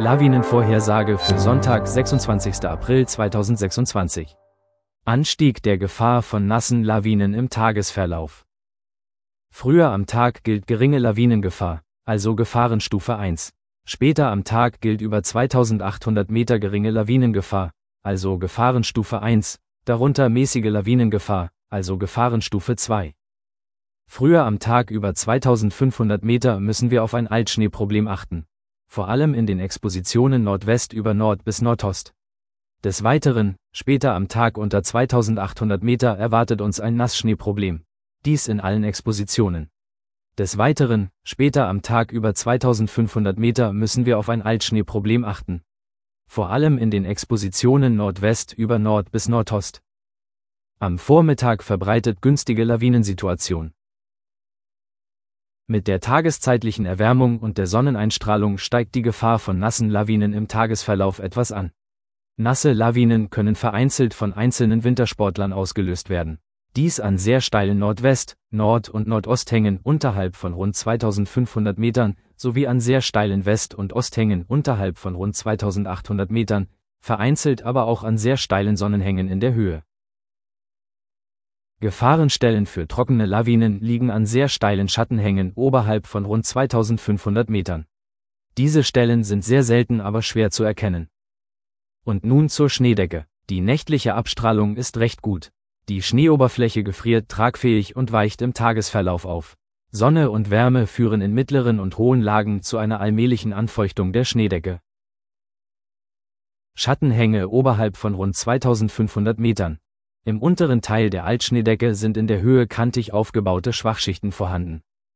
Lawinenvorhersage für Sonntag, 26. April 2026. Anstieg der Gefahr von nassen Lawinen im Tagesverlauf. Früher am Tag gilt geringe Lawinengefahr, also Gefahrenstufe 1. Später am Tag gilt über 2800 Meter geringe Lawinengefahr, also Gefahrenstufe 1, darunter mäßige Lawinengefahr, also Gefahrenstufe 2. Früher am Tag über 2500 Meter müssen wir auf ein Altschneeproblem achten, vor allem in den Expositionen Nordwest über Nord bis Nordost. Des Weiteren, später am Tag unter 2800 Meter erwartet uns ein Nassschneeproblem, dies in allen Expositionen. Des Weiteren, später am Tag über 2500 Meter müssen wir auf ein Altschneeproblem achten, vor allem in den Expositionen Nordwest über Nord bis Nordost. Am Vormittag verbreitet günstige Lawinensituation. Mit der tageszeitlichen Erwärmung und der Sonneneinstrahlung steigt die Gefahr von nassen Lawinen im Tagesverlauf etwas an. Nasse Lawinen können vereinzelt von einzelnen Wintersportlern ausgelöst werden. Dies an sehr steilen Nordwest-, Nord- und Nordosthängen unterhalb von rund 2500 Metern sowie an sehr steilen West- und Osthängen unterhalb von rund 2800 Metern, vereinzelt aber auch an sehr steilen Sonnenhängen in der Höhe. Gefahrenstellen für trockene Lawinen liegen an sehr steilen Schattenhängen oberhalb von rund 2500 Metern. Diese Stellen sind sehr selten, aber schwer zu erkennen. Und nun zur Schneedecke. Die nächtliche Abstrahlung ist recht gut. Die Schneeoberfläche gefriert tragfähig und weicht im Tagesverlauf auf. Sonne und Wärme führen in mittleren und hohen Lagen zu einer allmählichen Anfeuchtung der Schneedecke. Schattenhänge oberhalb von rund 2500 Metern. Im unteren Teil der Altschneedecke sind in der Höhe kantig aufgebaute Schwachschichten vorhanden.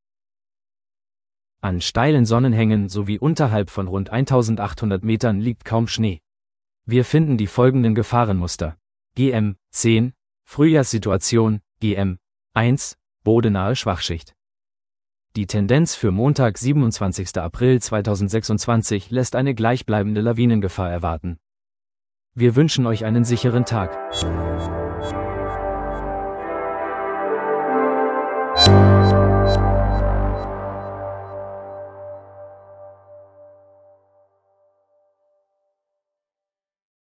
An steilen Sonnenhängen sowie unterhalb von rund 1800 Metern liegt kaum Schnee. Wir finden die folgenden Gefahrenmuster. GM 10, Frühjahrssituation, GM 1, bodenahe Schwachschicht. Die Tendenz für Montag, 27. April 2026 lässt eine gleichbleibende Lawinengefahr erwarten. Wir wünschen euch einen sicheren Tag.